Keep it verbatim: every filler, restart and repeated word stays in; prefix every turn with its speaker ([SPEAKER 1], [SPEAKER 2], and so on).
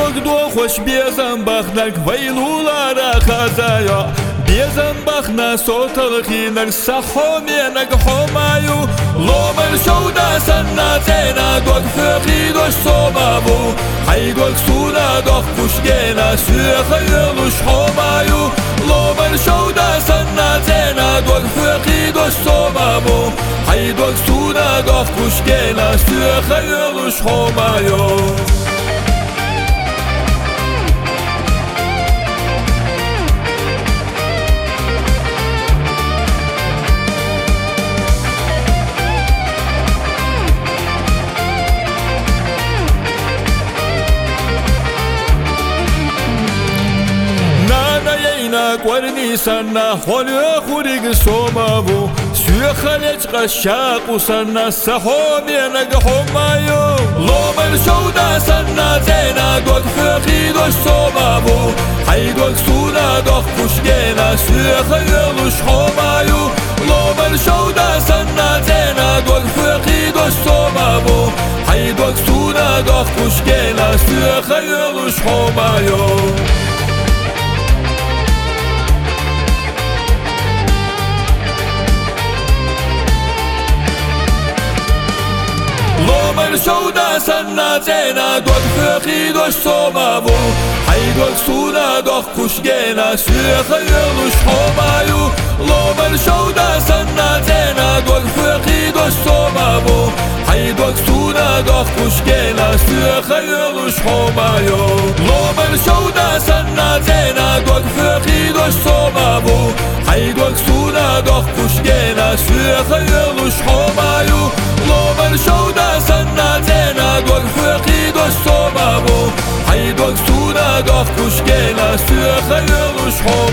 [SPEAKER 1] do hoş bezan baknak vaylulara kazaya bezan bakna sotalık inak sahomenak homayu lomar şovda sanna tena dok fıqi doş somavu hay dok suna dok kuşgena süğayluş homayu lomar şovda sanna tena dok fıqi doş somavu hay dok suna dok kuşgena süğayluş homayu Kwarni sana holyo khurig somavu Süyakhalech qashaqu sana sahomenak homayu Lomar showda sana tena god fıqi dosh somavu hay dok suna dok kushgena süyakhalush homayu Lomar showda sana tena god fıqi dosh somavu hay dok suna dok kushgena süyakhalush homayu Lomar showda sana tena dok fıqi dosh somavu hay dok suna dok kushgena süyakhalush homayu Lomar showda sana tena dok fıqi dosh somavu hay dok suna dok kushgena süyakhalush homayu Lomar showda sana tena dok fıqi dosh somavu hay dok suna dok kushgena süyakhalush homayu Lomar showda sana tena dok fıqi dosh somavu hay dok suna dok kushgena süyakhalush homayu